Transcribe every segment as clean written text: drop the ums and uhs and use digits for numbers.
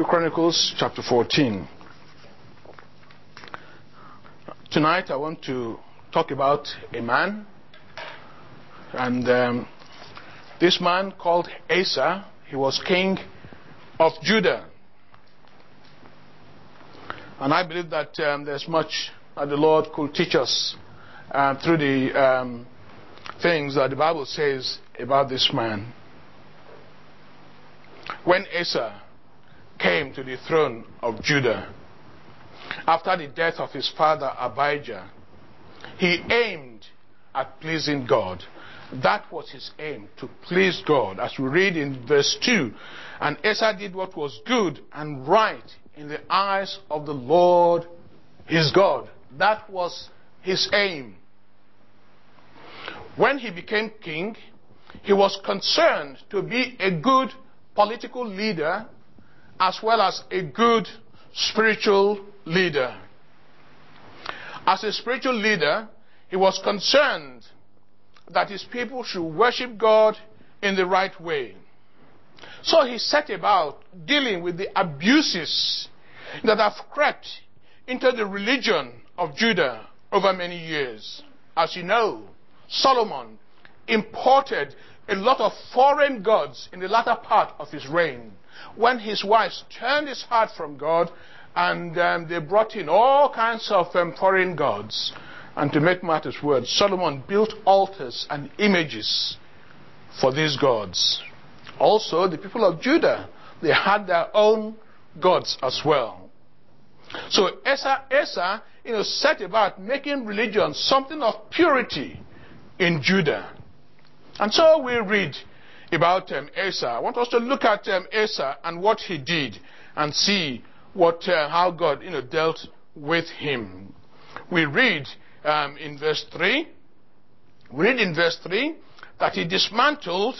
2 Chronicles chapter 14. Tonight I want to talk about a man, and this man called Asa. He was king of Judah. And I believe that there's much that the Lord could teach us through the things that the Bible says about this man. When Asa came to the throne of Judah, after the death of his father Abijah, he aimed at pleasing God. That was his aim, to please God. As we read in verse 2, and Asa did what was good and right in the eyes of the Lord his God. That was his aim. When he became king, he was concerned to be a good political leader as well as a good spiritual leader. As a spiritual leader, he was concerned that his people should worship God in the right way. So he set about dealing with the abuses that have crept into the religion of Judah over many years. As you know, Solomon imported a lot of foreign gods in the latter part of his reign, when his wives turned his heart from God, and they brought in all kinds of foreign gods. And to make matters worse, Solomon built altars and images for these gods. Also, the people of Judah, they had their own gods as well. So Asa, set about making religion something of purity in Judah. And so we read about Asa. I want us to look at Asa and what he did and see how God dealt with him. We read in verse 3. We read in verse 3 that he dismantled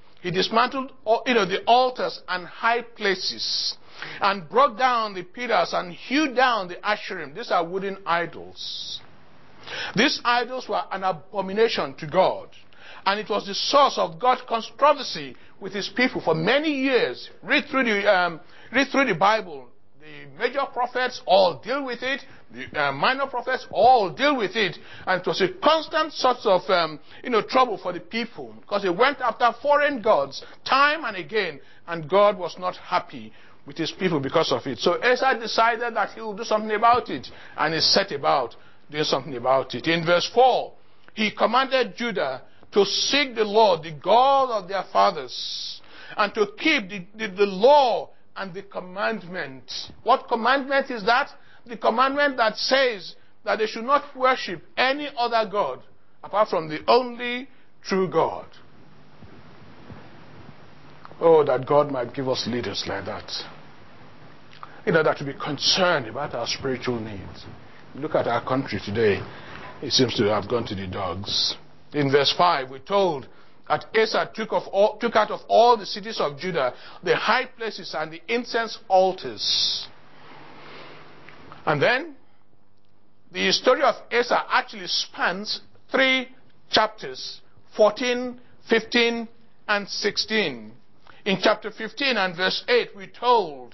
the altars and high places, and brought down the pillars and hewed down the Asherim. These are wooden idols. These idols were an abomination to God, and it was the source of God's controversy with his people for many years. Read through the Bible. The major prophets all deal with it. The minor prophets all deal with it. And it was a constant source of trouble for the people, because they went after foreign gods time and again, and God was not happy with his people because of it. So Asa decided that he would do something about it, and he set about doing something about it. In verse 4, he commanded Judah to seek the Lord, the God of their fathers, and to keep the law and the commandment. What commandment is that? The commandment that says that they should not worship any other God apart from the only true God. Oh, that God might give us leaders like that. That to be concerned about our spiritual needs. Look at our country today. It seems to have gone to the dogs. In verse 5, we're told that Asa took out of all the cities of Judah the high places and the incense altars. And then, the story of Asa actually spans 3 chapters, 14, 15, and 16. In chapter 15 and verse 8, we're told,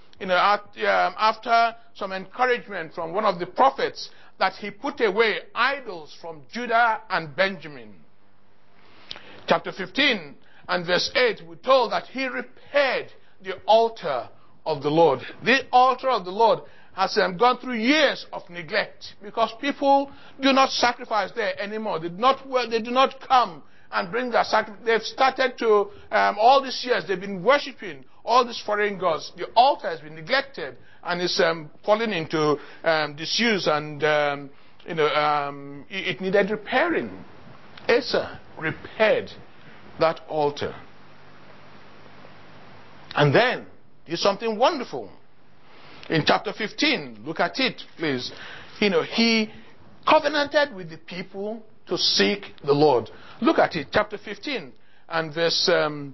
after some encouragement from one of the prophets, that he put away idols from Judah and Benjamin. Chapter 15 and verse 8, we're told that he repaired the altar of the Lord. The altar of the Lord has gone through years of neglect, because people do not sacrifice there anymore. They do not come and bring their sacrifice. They've started to, all these years, they've been worshipping all these foreign gods. The altar has been neglected and is falling into disuse, and it needed repairing. Asa repaired that altar. And then did something wonderful. In chapter 15, look at it, please. He covenanted with the people to seek the Lord. Look at it, chapter 15 and verse.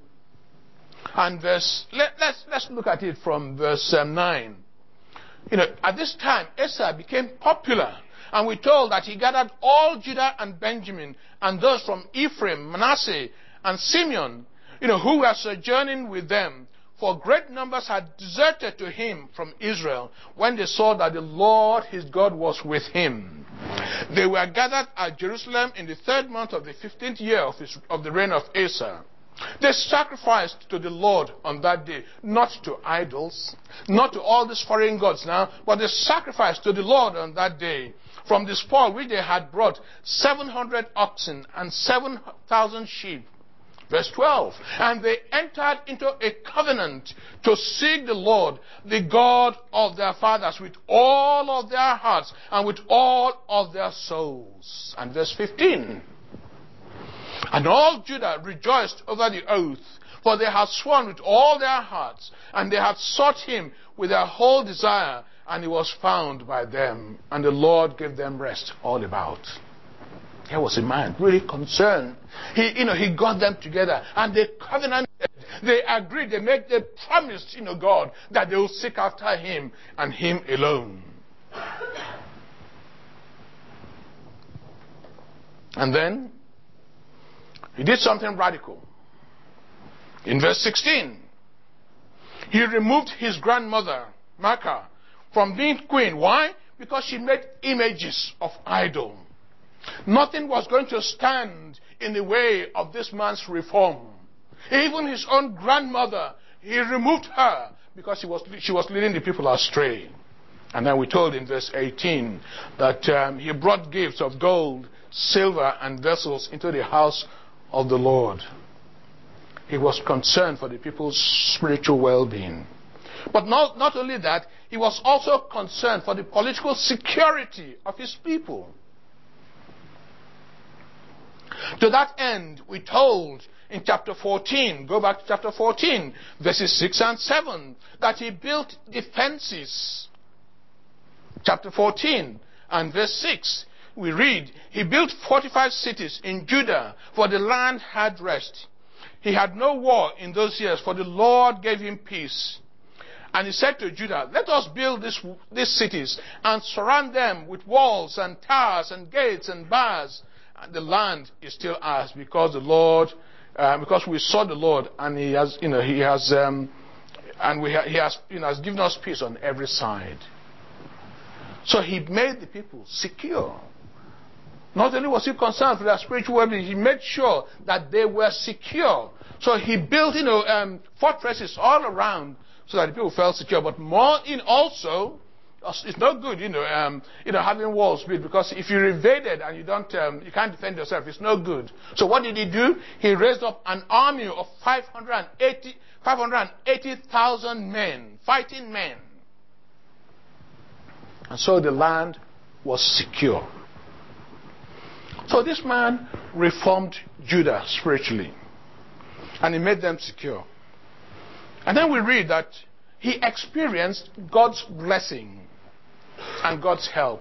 Let's look at it from verse 9. At this time, Asa became popular, and we're told that he gathered all Judah and Benjamin, and those from Ephraim, Manasseh, and Simeon, who were sojourning with them, for great numbers had deserted to him from Israel when they saw that the Lord his God was with him. They were gathered at Jerusalem in the 3rd month of the 15th year of the reign of Asa. They sacrificed to the Lord on that day, not to idols, not to all these foreign gods now, but they sacrificed to the Lord on that day. From the spoil which they had brought, 700 oxen and 7,000 sheep. Verse 12, and they entered into a covenant to seek the Lord, the God of their fathers, with all of their hearts and with all of their souls. And verse 15, and all Judah rejoiced over the oath, for they had sworn with all their hearts, and they had sought him with their whole desire, and he was found by them, and the Lord gave them rest all about. Here was a man really concerned. He got them together and they covenanted. They agreed. They promised, God that they will seek after him and him alone. And then he did something radical. In verse 16, he removed his grandmother, Maacah, from being queen. Why? Because she made images of idols. Nothing was going to stand in the way of this man's reform. Even his own grandmother, he removed her because she was leading the people astray. And then we told in verse 18 that he brought gifts of gold, silver, and vessels into the house of the Lord. He was concerned for the people's spiritual well-being. But not only that, he was also concerned for the political security of his people. To that end, we told in chapter 14, go back to chapter 14, verses 6 and 7, that he built defenses. Chapter 14 and verse 6, we read, he built 45 cities in Judah, for the land had rest. He had no war in those years, for the Lord gave him peace. And he said to Judah, let us build these cities and surround them with walls and towers and gates and bars. And the land is still ours because the Lord, because we saw the Lord, and He has given us peace on every side. So He made the people secure. Not only was He concerned for their spiritual well-being, He made sure that they were secure. So He built, fortresses all around so that the people felt secure. But more in also, it's not good, having walls built, because if you're invaded and you can't defend yourself, it's no good. So what did he do? He raised up an army of 580,000 men, fighting men. And so the land was secure. So this man reformed Judah spiritually, and he made them secure. And then we read that he experienced God's blessing and God's help.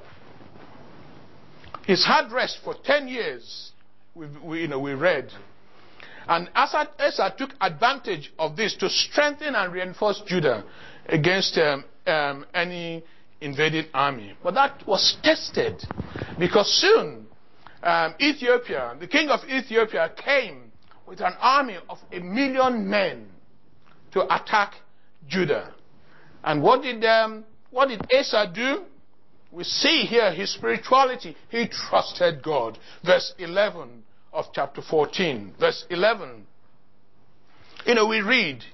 He's had rest for 10 years, we read. And Asa took advantage of this to strengthen and reinforce Judah against any invading army. But that was tested, because soon Ethiopia, the king of Ethiopia, came with an army of 1 million men to attack Judah. And what did Asa do? We see here his spirituality. He trusted God. Verse 11 of chapter 14. Verse 11. We read,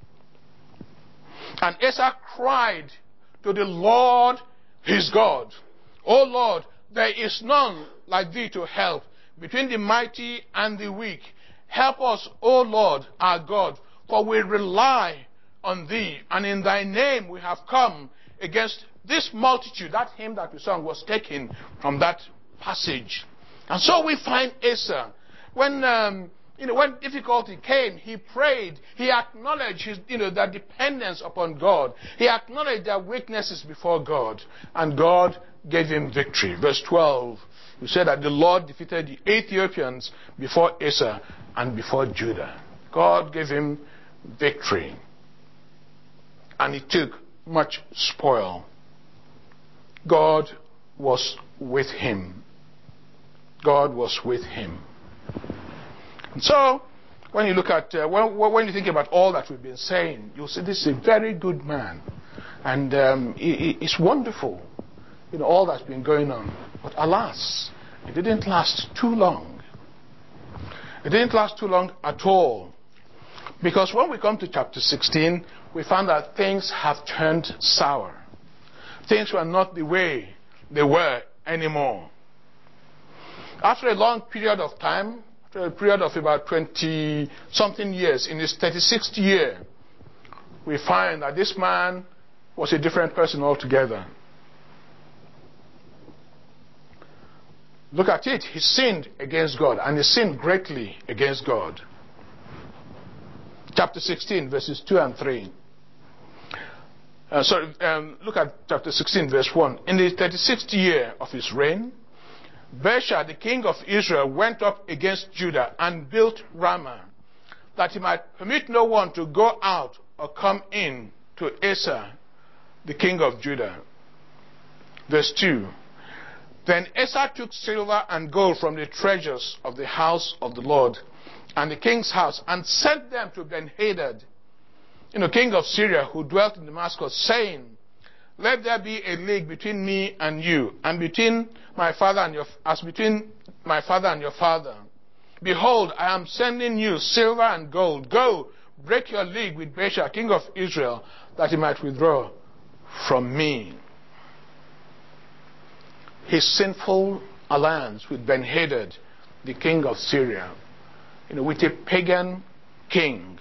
and Asa cried to the Lord his God, O Lord, there is none like thee to help between the mighty and the weak. Help us, O Lord our God, for we rely on thee, and in thy name we have come against this multitude. That hymn that we sung was taken from that passage. And so we find Asa, when difficulty came, he prayed. He acknowledged their dependence upon God. He acknowledged their weaknesses before God, and God gave him victory. Verse 12, we said that the Lord defeated the Ethiopians before Asa and before Judah. God gave him victory, and he took much spoil. God was with him. God was with him. And so, when you look at, when you think about all that we've been saying, you'll see this is a very good man. And it's wonderful, all that's been going on. But alas, it didn't last too long. It didn't last too long at all. Because when we come to chapter 16, we find that things have turned sour. Things were not the way they were anymore. After a long period of time, after a period of about 20-something years, in his 36th year, we find that this man was a different person altogether. Look at it. He sinned against God, and he sinned greatly against God. Chapter 16, verses 2 and 3. Look at chapter 16, verse 1. In the 36th year of his reign, Baasha, the king of Israel, went up against Judah and built Ramah, that he might permit no one to go out or come in to Asa, the king of Judah. Verse 2. Then Asa took silver and gold from the treasures of the house of the Lord and the king's house, and sent them to Ben-Hadad, king of Syria, who dwelt in Damascus, saying, let there be a league between me and you, and between my father and your father. Behold, I am sending you silver and gold. Go, break your league with Baasha, king of Israel, that he might withdraw from me. His sinful alliance with Ben-Hadad, the king of Syria, with a pagan king.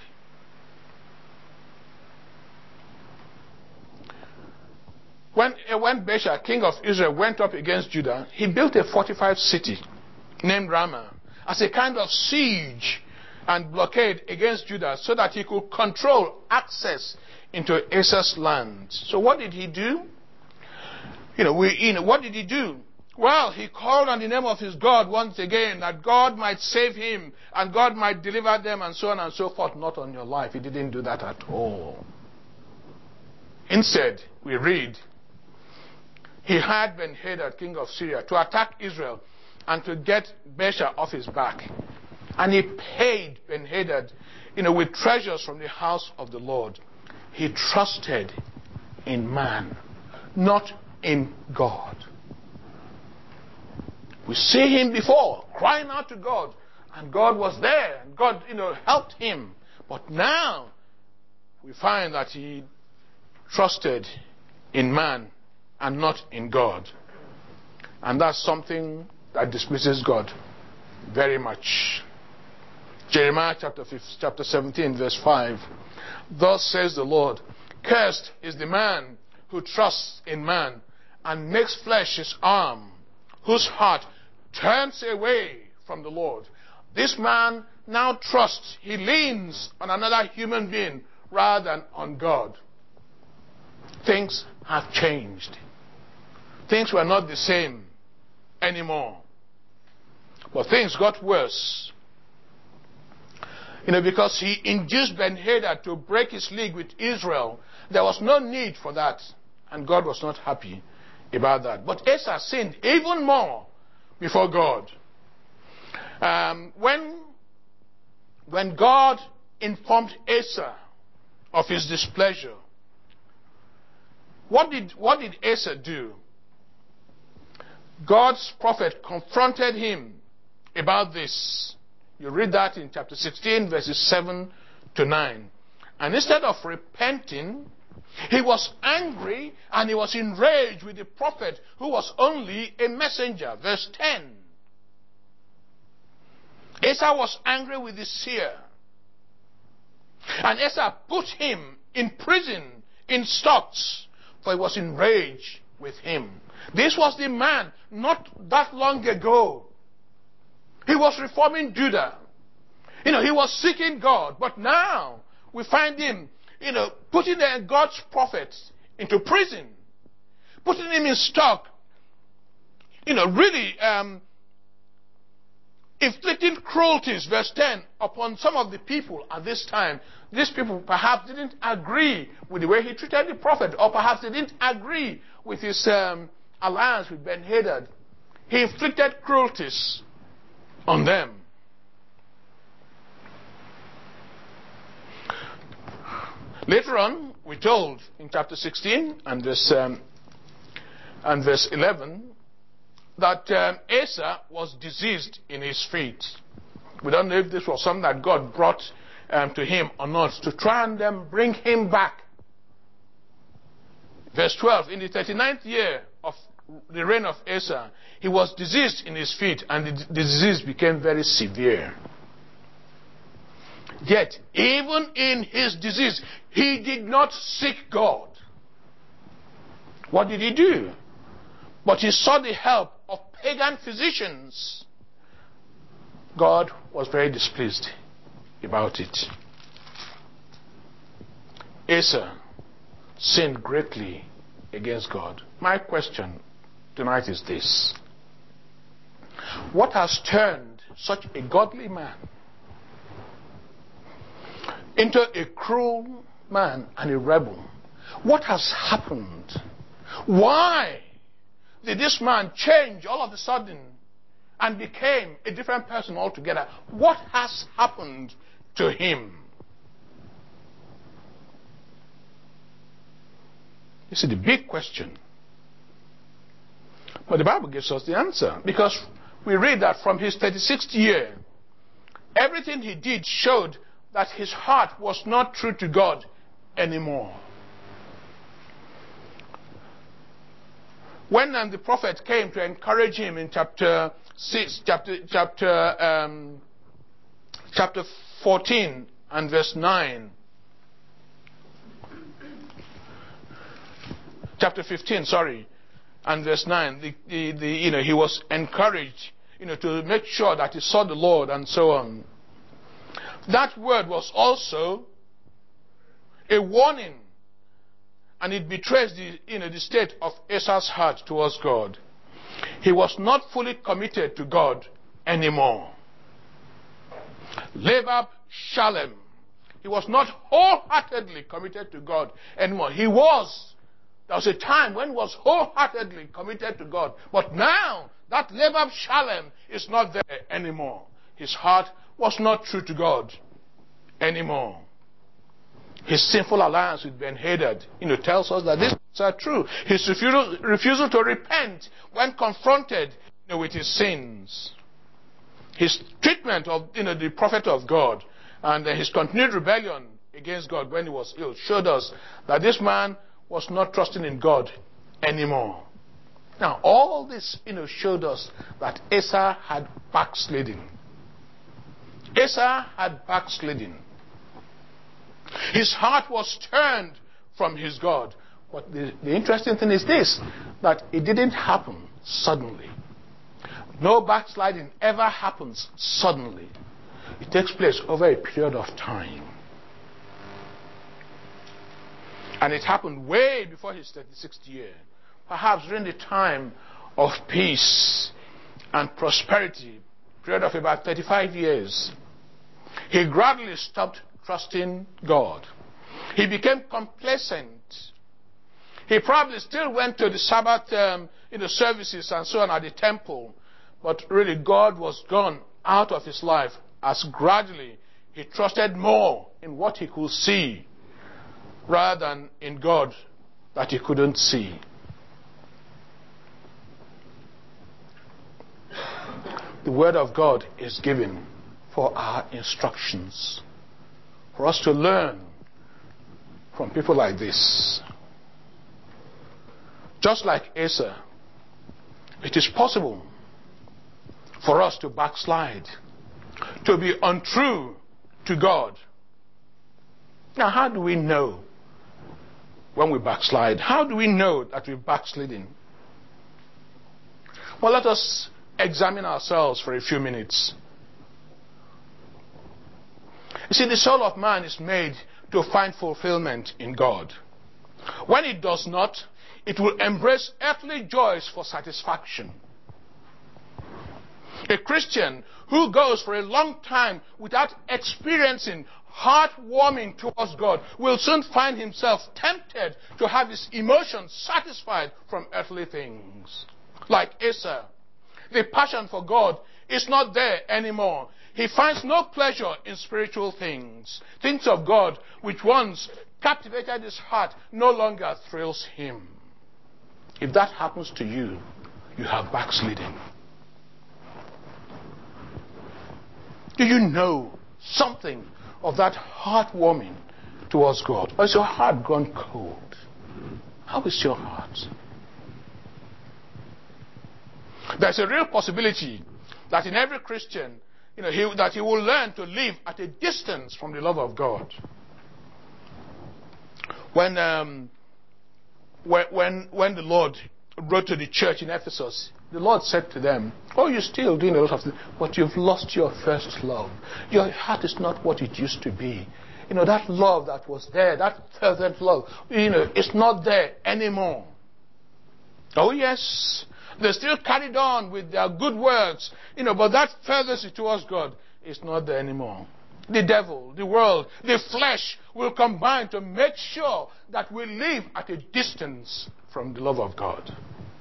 When Baasha, king of Israel, went up against Judah, he built a fortified city named Ramah as a kind of siege and blockade against Judah, so that he could control access into Asa's land. So what did he do? What did he do? Well, he called on the name of his God once again, that God might save him and God might deliver them, and so on and so forth. Not on your life. He didn't do that at all. Instead, we read, he had Ben-Hadad, king of Syria, to attack Israel and to get Baasha off his back. And he paid Ben-Hadad, with treasures from the house of the Lord. He trusted in man, not in God. We see him before crying out to God, and God was there, and God, helped him. But now we find that he trusted in man and not in God. And that's something that displeases God very much. Jeremiah chapter 17, verse 5. Thus says the Lord, cursed is the man who trusts in man and makes flesh his arm, whose heart turns away from the Lord. This man now trusts, he leans on another human being rather than on God. Things have changed. Things were not the same anymore. But things got worse. Because he induced Ben-Hadad to break his league with Israel. There was no need for that. And God was not happy about that. But Asa sinned even more before God. When God informed Asa of his displeasure, what did Asa do? God's prophet confronted him about this. You read that in chapter 16, verses 7 to 9. And instead of repenting, he was angry and he was enraged with the prophet who was only a messenger. Verse 10. Asa was angry with the seer. And Asa put him in prison, in stocks, for he was enraged with him. This was the man not that long ago. He was reforming Judah. He was seeking God. But now we find him, putting God's prophets into prison, putting him in stock, really inflicting cruelties, verse 10, upon some of the people at this time. These people perhaps didn't agree with the way he treated the prophet, or perhaps they didn't agree with his alliance with Ben-Hadad. He inflicted cruelties on them. Later on, we're told in chapter 16 and verse 11 that Asa was diseased in his feet. We don't know if this was something that God brought to him or not, to try and bring him back. Verse 12, in the 39th year of the reign of Asa, he was diseased in his feet, and the disease became very severe. Yet, even in his disease, he did not seek God. What did he do? But he sought the help of pagan physicians. God was very displeased about it. Asa sinned greatly against God. My question tonight is this: what has turned such a godly man into a cruel man and a rebel? What has happened? Why did this man change all of a sudden and became a different person altogether? What has happened to him? This is the big question. But the Bible gives us the answer, because we read that from his 36th year, everything he did showed that his heart was not true to God anymore. When the prophet came to encourage him in chapter 14 and verse 9, chapter 15, and verse 9, he was encouraged, to make sure that he saw the Lord and so on. That word was also a warning, and it betrays the state of Asa's heart towards God. He was not fully committed to God anymore. Lebab Shalem. He was not wholeheartedly committed to God anymore. There was a time when he was wholeheartedly committed to God. But now, that Lebab Shalem is not there anymore. His heart was not true to God anymore. His sinful alliance with Ben-Hadad, tells us that these are true. His refusal to repent when confronted, with his sins. His treatment of, the prophet of God, and his continued rebellion against God when he was ill showed us that this man was not trusting in God anymore. Now, all this, showed us that Asa had backslidden. Asa had backslidden. His heart was turned from his God. But the interesting thing is this, that it didn't happen suddenly. No backsliding ever happens suddenly. It takes place over a period of time. And it happened way before his 36th year. Perhaps during the time of peace and prosperity, period of about 35 years. He gradually stopped trusting God. He became complacent. He probably still went to the Sabbath services and so on at the temple, but really God was gone out of his life as gradually he trusted more in what he could see rather than in God that he couldn't see. The Word of God is given for our instructions, for us to learn from people like this. Just like Asa, it is possible for us to backslide, to be untrue to God. Now, how do we know when we backslide? How do we know that we're backsliding? Well, let us examine ourselves for a few minutes. You see, the soul of man is made to find fulfillment in God. When it does not, it will embrace earthly joys for satisfaction. A Christian who goes for a long time without experiencing heartwarming towards God will soon find himself tempted to have his emotions satisfied from earthly things. Like Asa, the passion for God is not there anymore. He finds no pleasure in spiritual things, things of God which once captivated his heart no longer thrills him. If that happens to you, you have backslidden. Do you know something of that heartwarming towards God? Or is your heart gone cold? How is your heart? There's a real possibility that in every Christian, that he will learn to live at a distance from the love of God. When the Lord wrote to the church in Ephesus, the Lord said to them, "Oh, you're still doing a lot of things, but you've lost your first love. Your heart is not what it used to be. That love that was there, that fervent love, it's not there anymore." Oh yes, they still carried on with their good works, but that fervency towards God is not there anymore. The devil, the world, the flesh will combine to make sure that we live at a distance from the love of God.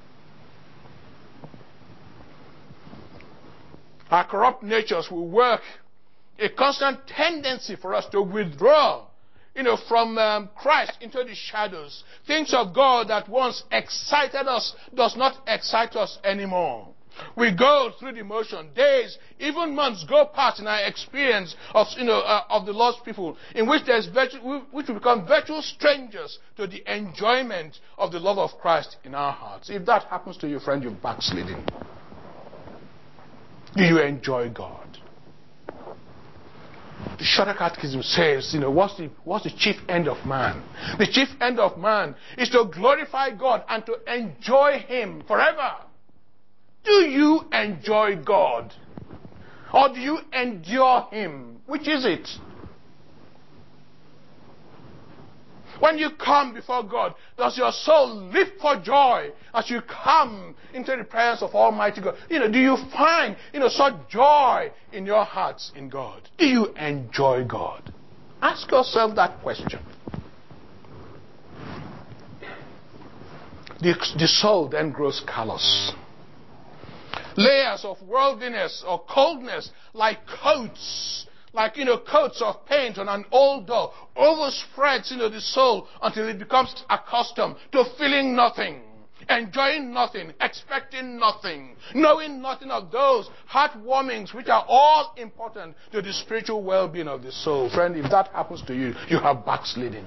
Our corrupt natures will work a constant tendency for us to withdraw, from Christ into the shadows. Things of God that once excited us does not excite us anymore. We go through the motion. Days, even months go past in our experience of the lost people, in which which we become virtual strangers to the enjoyment of the love of Christ in our hearts. If that happens to you, friend, you've backslidden. Do you enjoy God? The Shorter Catechism says, what's the chief end of man? The chief end of man is to glorify God and to enjoy Him forever. Do you enjoy God? Or do you endure Him? Which is it? When you come before God, does your soul leap for joy as you come into the presence of Almighty God? Do you find, such joy in your hearts in God? Do you enjoy God? Ask yourself that question. The soul then grows callous. Layers of worldliness or coldness, like coats, coats of paint on an old door, overspreads the soul until it becomes accustomed to feeling nothing, enjoying nothing, expecting nothing, knowing nothing of those heartwarmings which are all important to the spiritual well-being of the soul. Friend, if that happens to you, you have backslidden.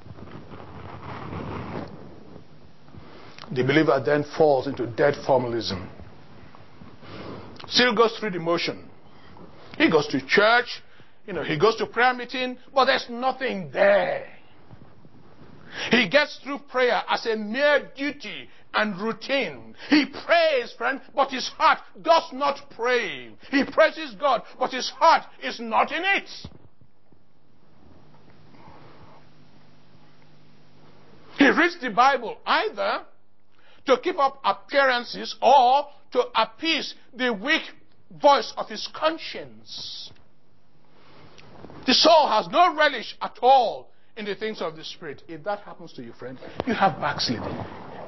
The believer then falls into dead formalism. Still goes through the motion. He goes to church, he goes to prayer meeting, but there's nothing there. He gets through prayer as a mere duty and routine. He prays, friend, but his heart does not pray. He praises God, but his heart is not in it. He reads the Bible either to keep up appearances or to appease the weak voice of his conscience. The soul has no relish at all in the things of the Spirit. If that happens to you, friend, you have backslidden.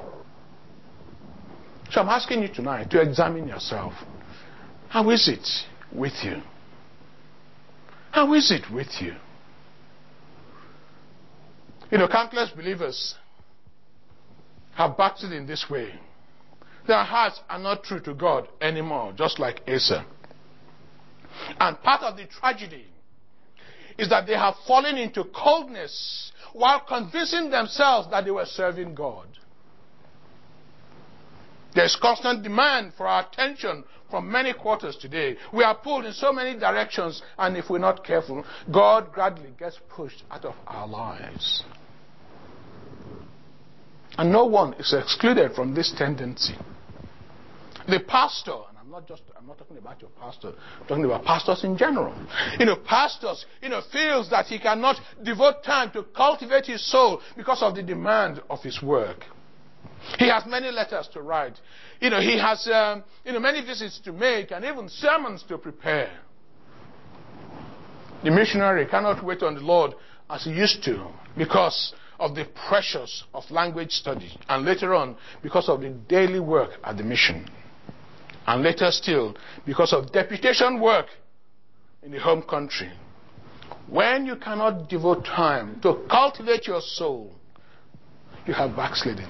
So I'm asking you tonight to examine yourself. How is it with you? How is it with you? Countless believers have backslid in this way. Their hearts are not true to God anymore, just like Asa. And part of the tragedy is that they have fallen into coldness while convincing themselves that they were serving God. There's constant demand for our attention from many quarters today. We are pulled in so many directions, and if we're not careful, God gradually gets pushed out of our lives. And no one is excluded from this tendency. The pastor, and I'm not talking about your pastor, I'm talking about pastors in general. Pastors, feels that he cannot devote time to cultivate his soul because of the demand of his work. He has many letters to write. He has many visits to make and even sermons to prepare. The missionary cannot wait on the Lord as he used to because of the pressures of language study, and later on because of the daily work at the mission, and later still because of deputation work in the home country. when you cannot devote time to cultivate your soul, you have backslidden.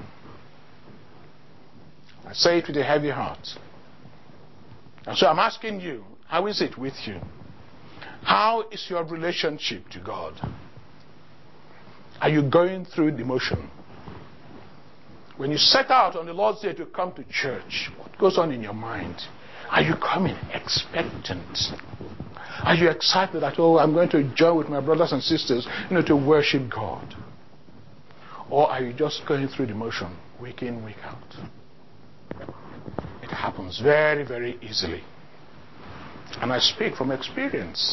I say it with a heavy heart. And so I'm asking you, how is it with you? How is your relationship to God? Are you going through the motion? When you set out on the Lord's Day to come to church, what goes on in your mind? Are you coming expectant? Are you excited that, oh, I'm going to join with my brothers and sisters, to worship God? Or are you just going through the motion, week in, week out? It happens very, very easily. And I speak from experience.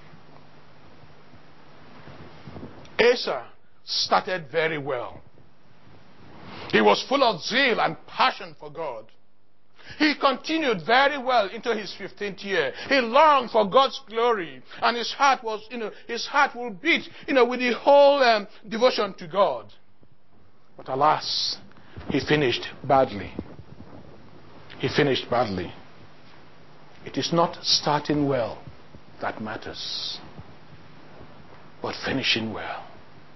Asa started very well. He was full of zeal and passion for God. He continued very well into his 15th year. He longed for God's glory, and his heart was, his heart will beat, with the whole devotion to God. But alas, he finished badly. He finished badly. It is not starting well that matters, but finishing well.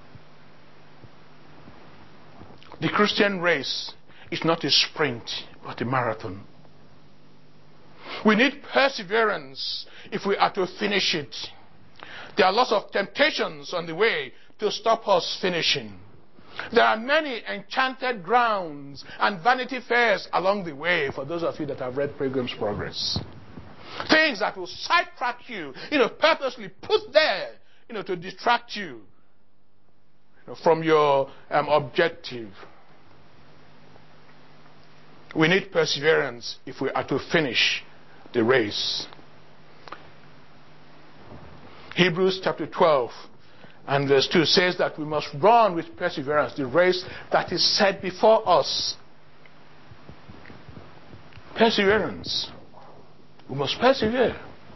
The Christian race is not a sprint, but a marathon. We need perseverance if we are to finish it. There are lots of temptations on the way to stop us finishing. There are many enchanted grounds and vanity fairs along the way, for those of you that have read Pilgrim's Progress. Things that will sidetrack you, purposely put there, to distract you from your objective. We need perseverance if we are to finish the race. Hebrews chapter 12 and verse 2 says that we must run with perseverance the race that is set before us. Perseverance. We must persevere.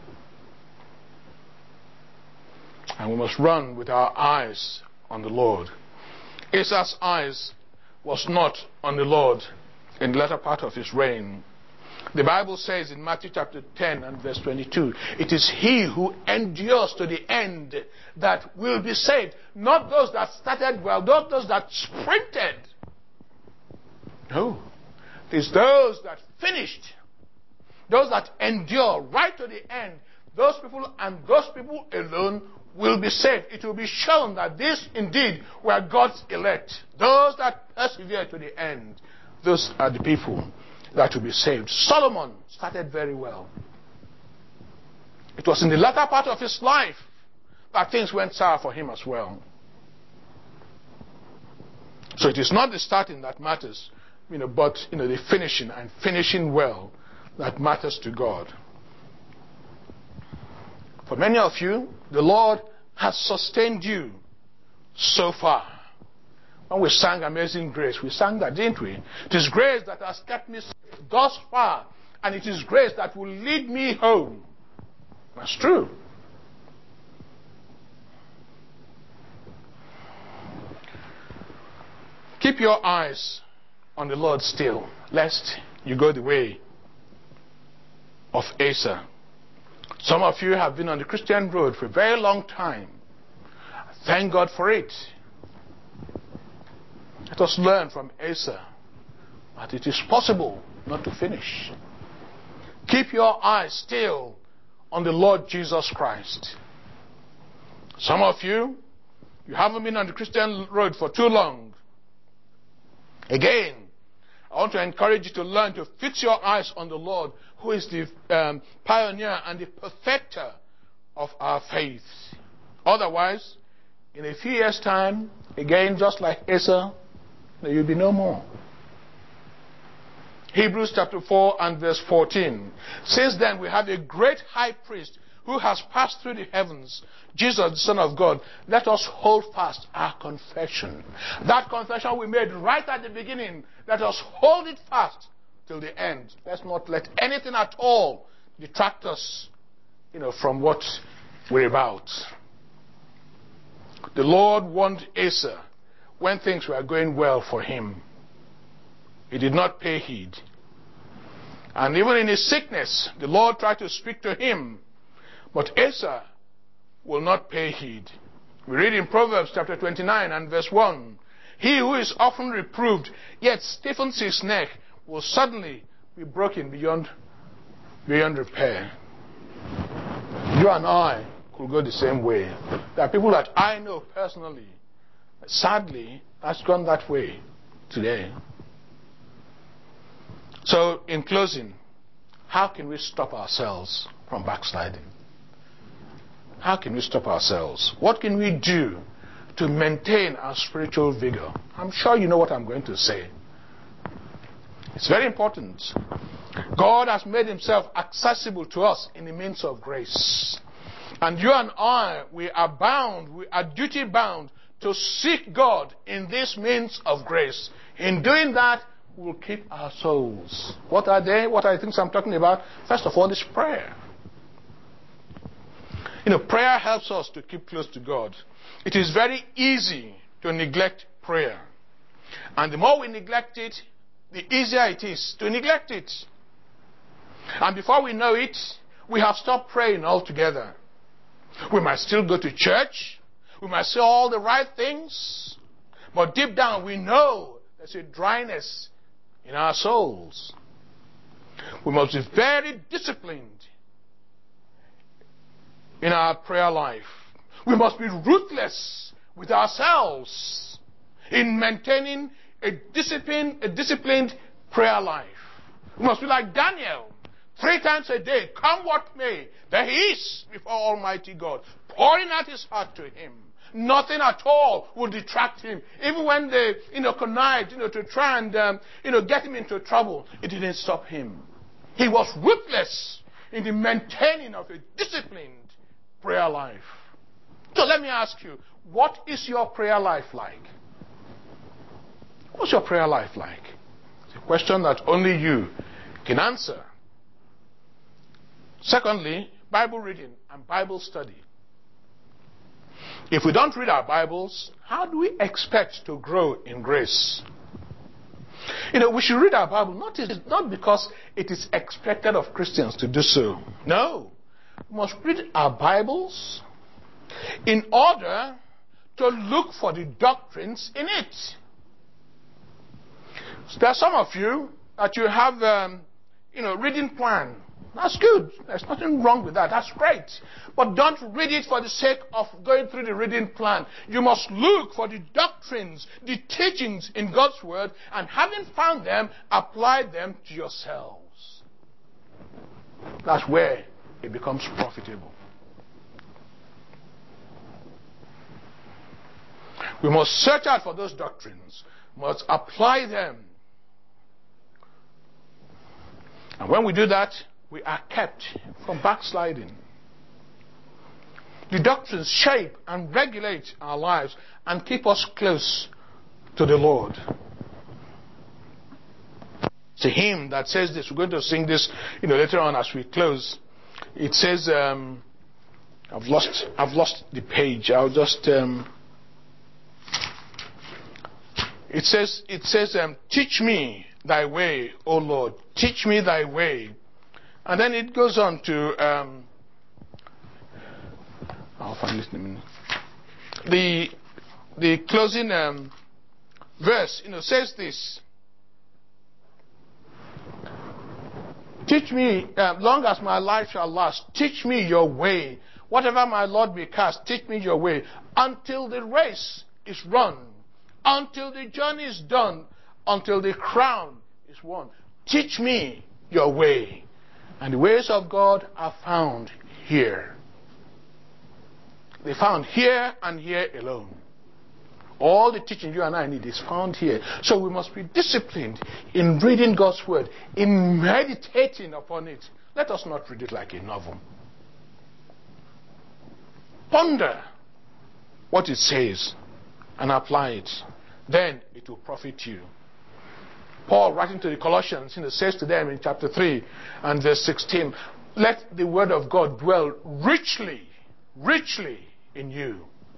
And we must run with our eyes on the Lord. Asa's eyes was not on the Lord in the latter part of his reign. The Bible says in Matthew chapter 10 and verse 22, it is he who endures to the end that will be saved. Not those that started well, not those that sprinted. No. It's those that finished. Those that endure right to the end. Those people and those people alone will be saved. It will be shown that these indeed were God's elect. Those that persevere to the end. Those are the people that will be saved. Solomon started very well. It was in the latter part of his life that things went sour for him as well. So it is not the starting that matters, but the finishing, and finishing well, that matters to God. For many of you, the Lord has sustained you so far. When we sang Amazing Grace, we sang that, didn't we? It is grace that has kept me safe thus far, and it is grace that will lead me home. That's true. Keep your eyes on the Lord still, lest you go the way of Asa. Some of you have been on the Christian road for a very long time. Thank God for it. Let us learn from Asa that it is possible not to finish. Keep your eyes still on the Lord Jesus Christ. Some of you haven't been on the Christian road for too long. Again, I want to encourage you to learn to fix your eyes on the Lord, who is the pioneer and the perfecter of our faith. Otherwise, in a few years' time, again, just like Asa, there will be no more. Hebrews chapter 4 and verse 14. Since then we have a great high priest who has passed through the heavens, Jesus the Son of God. Let us hold fast our confession. That confession we made right at the beginning, let us hold it fast till the end. Let's not let anything at all detract us, from what we're about. The Lord warned Asa when things were going well for him. He did not pay heed. And even in his sickness, the Lord tried to speak to him. But Asa will not pay heed. We read in Proverbs chapter 29 and verse 1, he who is often reproved, yet stiffens his neck, will suddenly be broken beyond repair. You and I could go the same way. There are people that I know personally. Sadly, that's gone that way today. So, in closing, how can we stop ourselves from backsliding? How can we stop ourselves? What can we do to maintain our spiritual vigor? I'm sure you know what I'm going to say. It's very important. God has made himself accessible to us in the means of grace. And you and I, we are duty bound to seek God in this means of grace. In doing that, we'll keep our souls. What are they? What are the things I'm talking about? First of all, is prayer. Prayer helps us to keep close to God. It is very easy to neglect prayer. And the more we neglect it, the easier it is to neglect it. And before we know it, we have stopped praying altogether. We might still go to church. We might say all the right things. But deep down we know there's a dryness in our souls. We must be very disciplined in our prayer life. We must be ruthless with ourselves in maintaining a disciplined prayer life. We must be like Daniel. 3 times a day, come what may, there he is before Almighty God, pouring out his heart to him. Nothing at all will detract him. Even when they, connived, to try and, get him into trouble, it didn't stop him. He was ruthless in the maintaining of a disciplined prayer life. So let me ask you, what is your prayer life like? What's your prayer life like? It's a question that only you can answer. Secondly, Bible reading and Bible study. If we don't read our Bibles, how do we expect to grow in grace? We should read our Bible not because it is expected of Christians to do so. No. We must read our Bibles in order to look for the doctrines in it. So there are some of you that you have, reading plan. That's good. There's nothing wrong with that. That's great. But don't read it for the sake of going through the reading plan. You must look for the doctrines, the teachings in God's Word, and having found them, apply them to yourselves. That's where it becomes profitable. We must search out for those doctrines. We must apply them. And when we do that, we are kept from backsliding. The doctrines shape and regulate our lives and keep us close to the Lord. It's a hymn that says this. We're going to sing this, later on as we close. It says, I've lost the page. I'll just. It says, teach me thy way, O Lord. Teach me thy way. And then it goes on to, I'll find it in a minute. The closing verse, says this. Teach me, long as my life shall last, teach me your way. Whatever my Lord may cast, teach me your way. Until the race is run, until the journey is done, until the crown is won. Teach me your way. And the ways of God are found here. They're found here and here alone. All the teaching you and I need is found here. So we must be disciplined in reading God's Word, in meditating upon it. Let us not read it like a novel. Ponder what it says and apply it. Then it will profit you. Paul, writing to the Colossians, says to them in chapter 3 and verse 16, let the word of God dwell richly in you.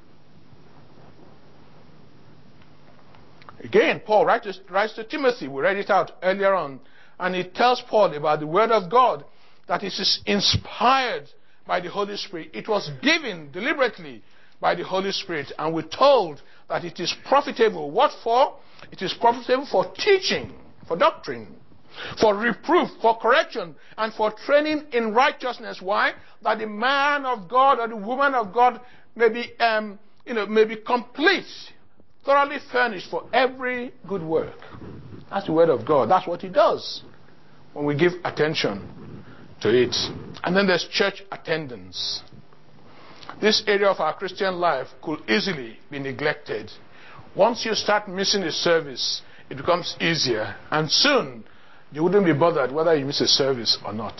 Again, Paul writes to Timothy. We read it out earlier on. And he tells Paul about the word of God, that it is inspired by the Holy Spirit. It was given deliberately by the Holy Spirit, and we're told that it is profitable. What for? It is profitable for teaching, for doctrine, for reproof, for correction, and for training in righteousness. Why? That the man of God or the woman of God may be, may be complete, thoroughly furnished for every good work. That's the word of God. That's what it does when we give attention to it. And then there's church attendance. This area of our Christian life could easily be neglected. Once you start missing a service, it becomes easier, and soon you wouldn't be bothered whether you miss a service or not.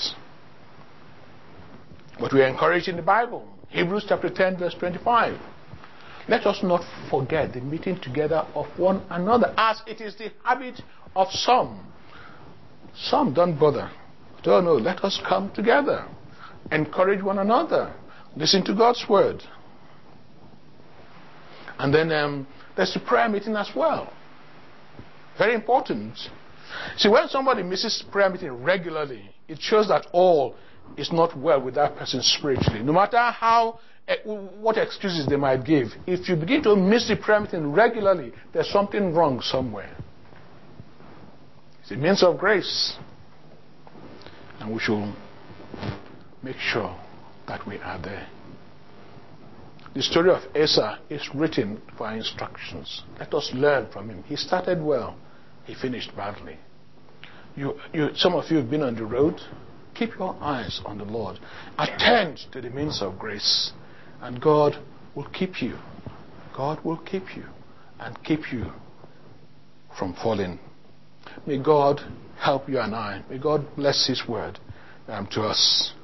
But we are encouraged in the Bible. Hebrews chapter 10 verse 25. Let us not forget the meeting together of one another, as it is the habit of some. Some don't bother. Oh no, let us come together. Encourage one another. Listen to God's word. And then there's the prayer meeting as well. Very important. See, when somebody misses prayer meeting regularly, it shows that all is not well with that person spiritually. No matter how, what excuses they might give, if you begin to miss the prayer meeting regularly, there's something wrong somewhere. It's a means of grace. And we should make sure that we are there. The story of Asa is written for our instructions. Let us learn from him. He started well. He finished badly. Some of you have been on the road. Keep your eyes on the Lord. Attend to the means of grace. And God will keep you. God will keep you and keep you from falling. May God help you and I. May God bless his word to us.